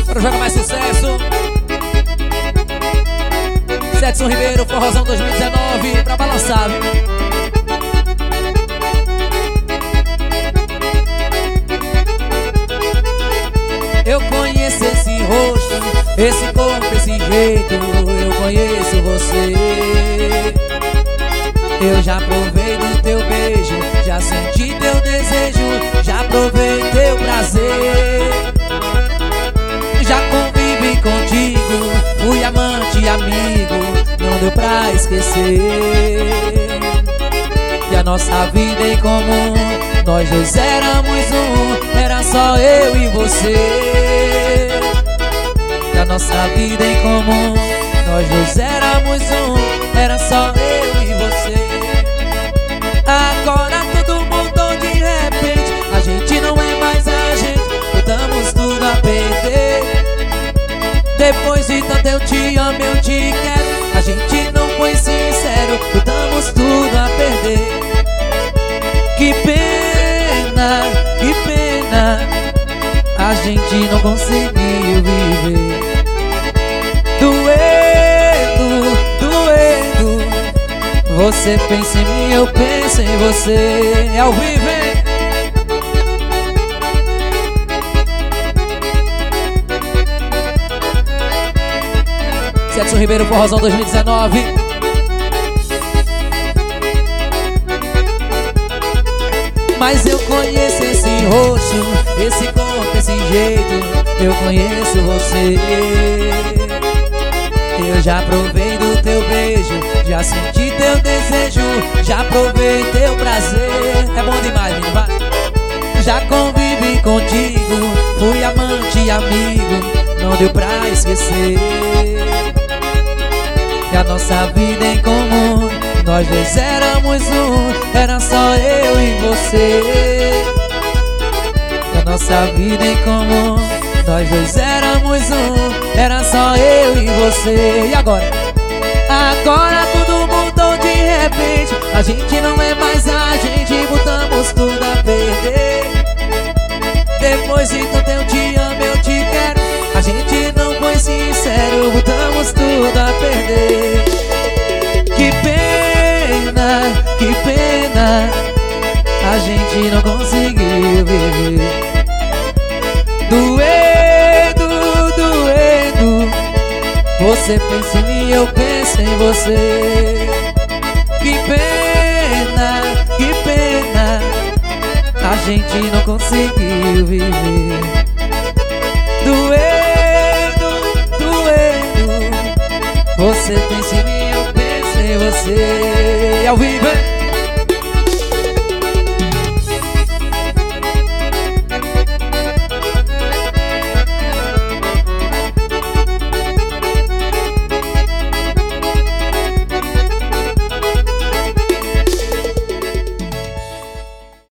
Para jogar mais sucesso, Edson Ribeiro, Forrozão 2019, pra balançar, viu? Eu conheço esse rosto, esse corpo, esse jeito. Eu conheço você. Eu já provei do teu beijo, já senti teu desejo, já provei teu prazer. Já convivi contigo, fui amante e amigo, não deu pra esquecer. E a nossa vida em comum, nós dois éramos um, era só eu e você. E a nossa vida em comum, nós dois éramos um, era só eu e você. Agora tudo mudou de repente, a gente não é mais a gente, botamos tudo a perder. Depois de tanto eu te amo, eu te quero, a gente não foi sincero, botamos tudo a perder. Que pena, a gente não conseguiu viver. Doendo, você pensa em mim, eu penso em você. É ao vivo, hein? Edson Ribeiro, Forrozão 2019. Mas eu conheço esse rosto, esse corpo, esse jeito. Eu conheço você. Eu já provei do teu beijo, já senti teu desejo, já provei teu prazer. É bom demais, menino, vai. Já convivi contigo, fui amante e amigo, não deu pra esquecer. E a nossa vida em comum, nós dois éramos um, era só eu e você. E a nossa vida em comum, nós dois éramos um, era só eu e você. E agora? Agora tudo mudou de repente, a gente não é mais a gente, botamos tudo a perder. Depois de tanto eu te amo, eu te quero, a gente não foi sincero, botamos tudo a perder. Que pena, a gente não conseguiu viver. Doendo, você pensa em mim, eu penso em você. Que pena, a gente não conseguiu viver. Doendo, você pensa em mim, eu penso em você. Ao vivo, hein?